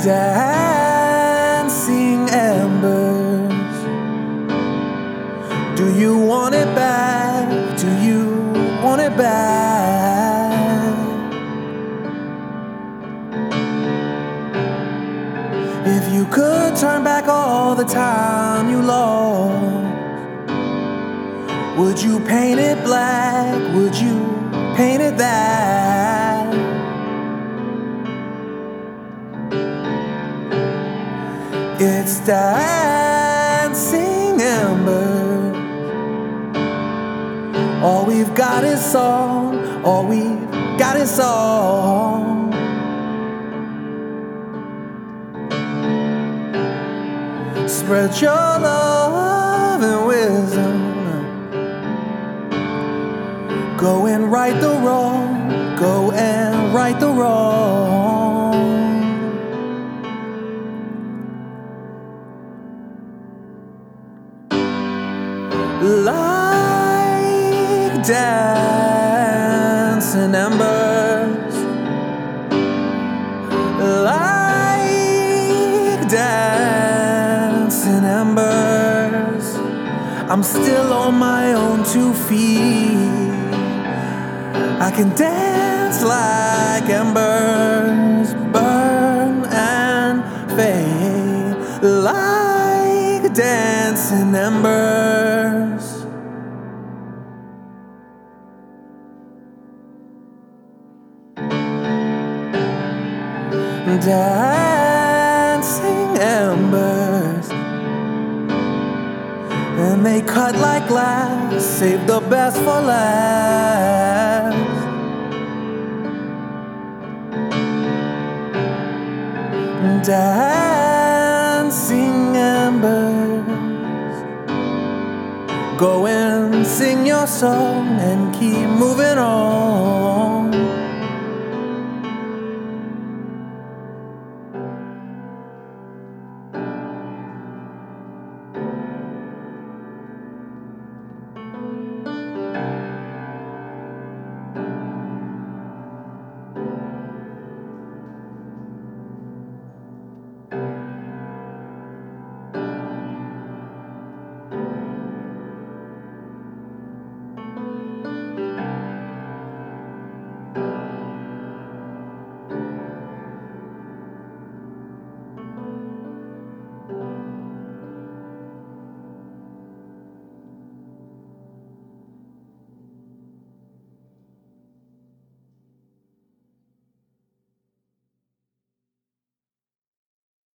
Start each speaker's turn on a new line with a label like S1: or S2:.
S1: dancing embers. Do you want it back? Do you want it back? If you could turn back all the time you lost, would you paint it black? Would you paint it that? It's dancing embers. All we've got is song. All we've got is song. Spread your love and wisdom. Go and right the wrong. Go and right the wrong. Like dancing embers, like dancing embers. I'm still on my own 2 feet. I can dance like embers, burn and fade, like dancing embers. Dancing embers, and they cut like glass. Save the best for last. Dancing embers, go and sing your song and keep moving on.